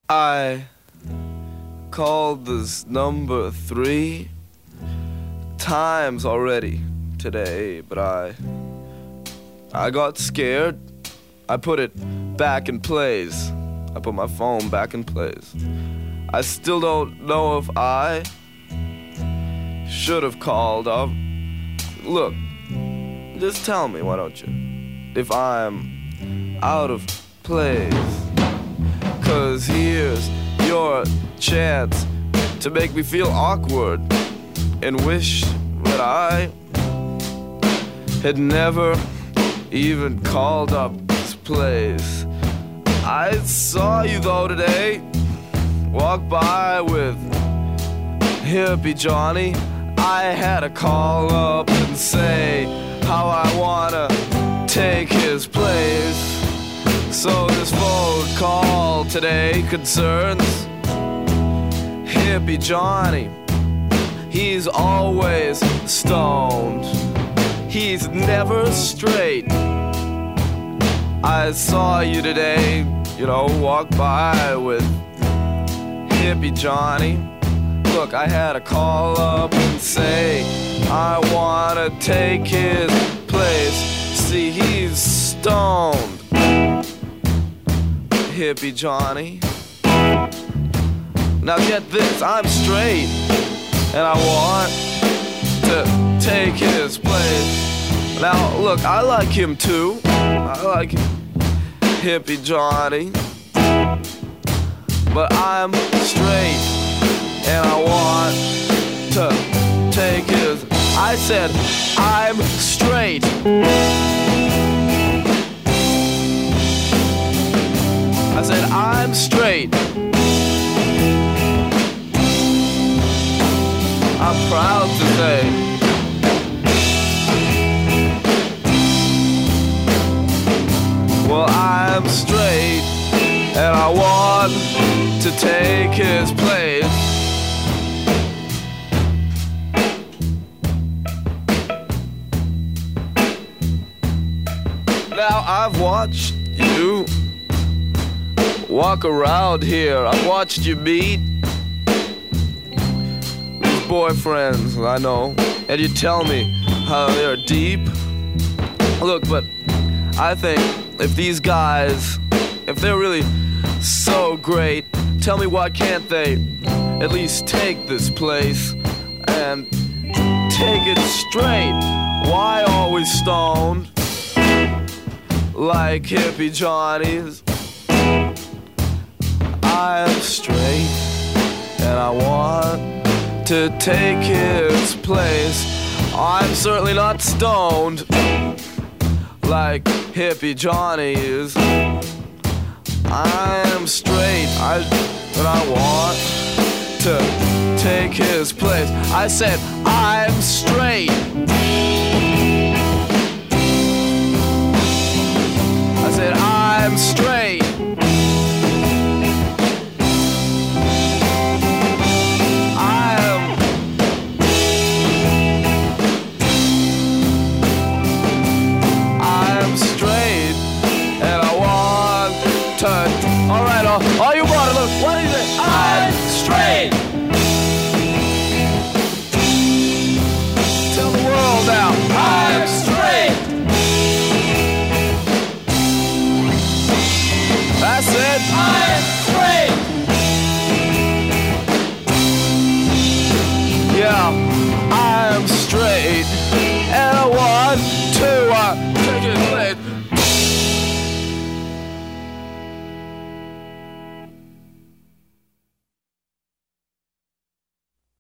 I called this number 3 times already today, but I got scared. I put it back in place. I put my phone back in place. I still don't know if I should have called up. Look, just tell me, why don't you, if I'm out of place. 'Cause here's your chance to make me feel awkward and wish that I had never even called up this place. I saw you though today, walk by with Hippie Johnny. I had to call up and say how I wanna take his place. So this phone call today concerns Hippie Johnny. He's always stoned. He's never straight. I saw you today, walk by with Hippie Johnny. Look, I had to call up and say I wanna take his place. See, he's stoned, Hippie Johnny. Now get this, I'm straight, and I want to take his place. Now look, I like him too. I like Hippie Johnny, but I'm straight, and I want to take his. I said I'm straight. I said I'm straight. I'm proud to say. Well, I'm straight, and I want to take his place. Now I've watched you walk around here. I've watched you meet these boyfriends, I know, and you tell me how they're deep. Look, but I think if these guys, if they're really so great, tell me why can't they at least take this place and take it straight? Why always stoned like Hippie Johnny's? I'm straight, and I want to take his place. I'm certainly not stoned like Hippie Johnny is. I'm straight, and I want to take his place. I said I'm straight. I said I'm straight. All you want to look, what is it? I'm straight. Tell the world now, I'm straight. That's it. I'm straight. Yeah.